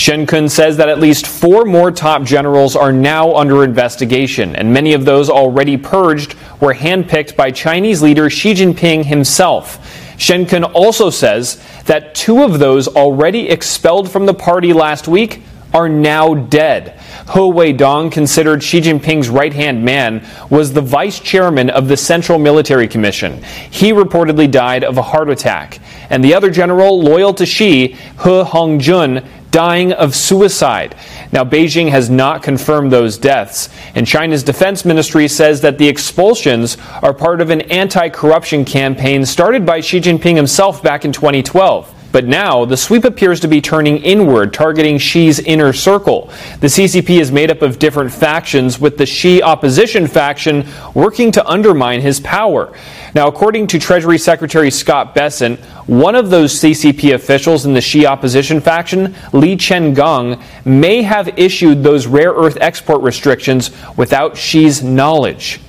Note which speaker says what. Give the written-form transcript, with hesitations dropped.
Speaker 1: Shen Kun says that at least 4 more top generals are now under investigation, and many of those already purged were handpicked by Chinese leader Xi Jinping himself. Shen Kun also says that 2 of those already expelled from the party last week are now dead. He Weidong, considered Xi Jinping's right-hand man, was the vice chairman of the Central Military Commission. He reportedly died of a heart attack. And the other general, loyal to Xi, He Hongjun, dying of suicide. Now, Beijing has not confirmed those deaths, and China's defense ministry says that the expulsions are part of an anti-corruption campaign started by Xi Jinping himself back in 2012. But now, the sweep appears to be turning inward, targeting Xi's inner circle. The CCP is made up of different factions, with the Xi opposition faction working to undermine his power. Now, according to Treasury Secretary Scott Bessent, one of those CCP officials in the Xi opposition faction, Li Qiangong, may have issued those rare earth export restrictions without Xi's knowledge.